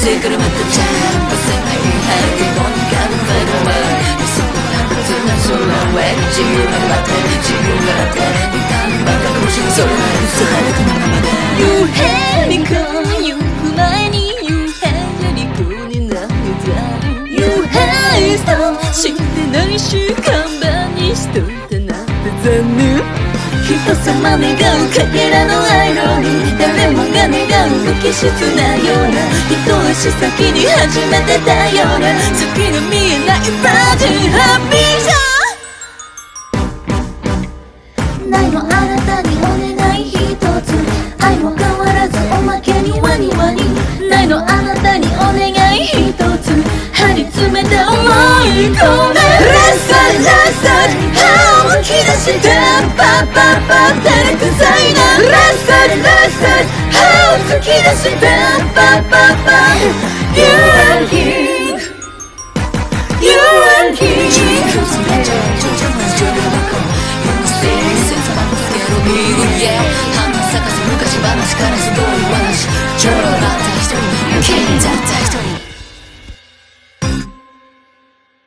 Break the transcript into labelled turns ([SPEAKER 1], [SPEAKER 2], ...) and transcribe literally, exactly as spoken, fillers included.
[SPEAKER 1] せからまたジャンプ世界に入ってどんかのファイトマン理想なはずな空上に自由が待って自由があって一旦バカかもしれないそれなら嘘裸のままで
[SPEAKER 2] 夕平にこ行く前に夕平にこになるだ夕平としてないし看板にしといたなんて残念人様願うかけらのアイロニー誰もが願う無機質なような一足先に始めてたような先の見えないバージンハッピーじゃないのあなたにお願い一つ愛も変わらずおまけにワニワニないのあなたにお願い一つ張り詰めた思い込めラッサラッサ歯をむき出したパッパッパッ照れくさいなラッサラッサ歯を突き出したパッパッパッ You are here